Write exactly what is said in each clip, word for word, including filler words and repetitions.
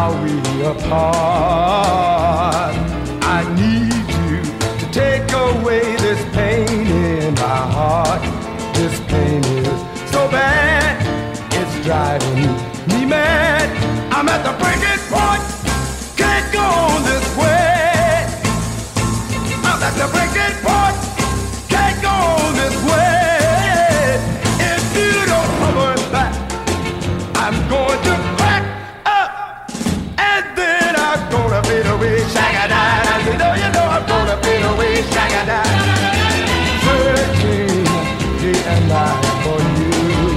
are we apart? I need you to take away this pain in my heart. This pain is so bad, it's driving me mad. I'm at the breaking point, can't go on this way. I'm at the breaking point, can't go on this way. If you don't cover back, I'm going to crack up, and then I'm gonna fade away, shag-a-da-da. You know, you know I'm gonna fade away, shag-a-da. Searching day and night for you,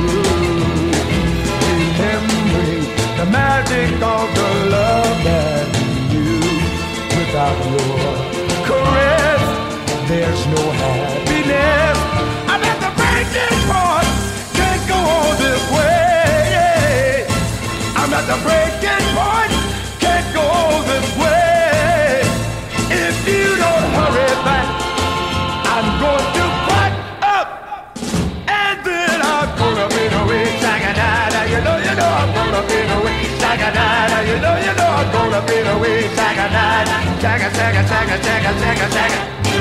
remembering the magic of the love that we knew. Without your caress, there's no happiness. I'm at the breaking point, can't go on this way. I'm at the breaking point, can't go on this way. If you don't hurry back, I'm going to crack up, and then I'm gonna fade away, shag-a-da-da. You know, you know I'm gonna fade away, shag-a-da-da. You know, you know I'm gonna fade away, shag-a-da-da. Shagga, shagga, shagga, shagga, shagga, shagga.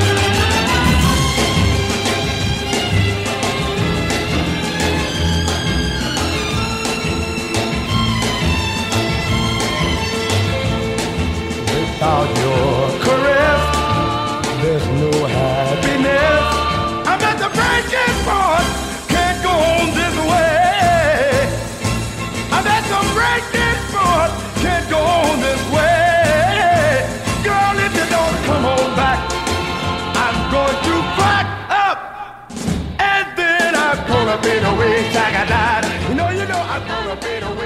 Without your caress, there's no happiness. I'm at the breaking point, can't go on this way. I'm at the breaking point, can't go on this way. Girl, if you don't come on back, I'm going to crack up, and then I'm gonna fade away, shag-a-da. You know, you know I'm gonna fade away.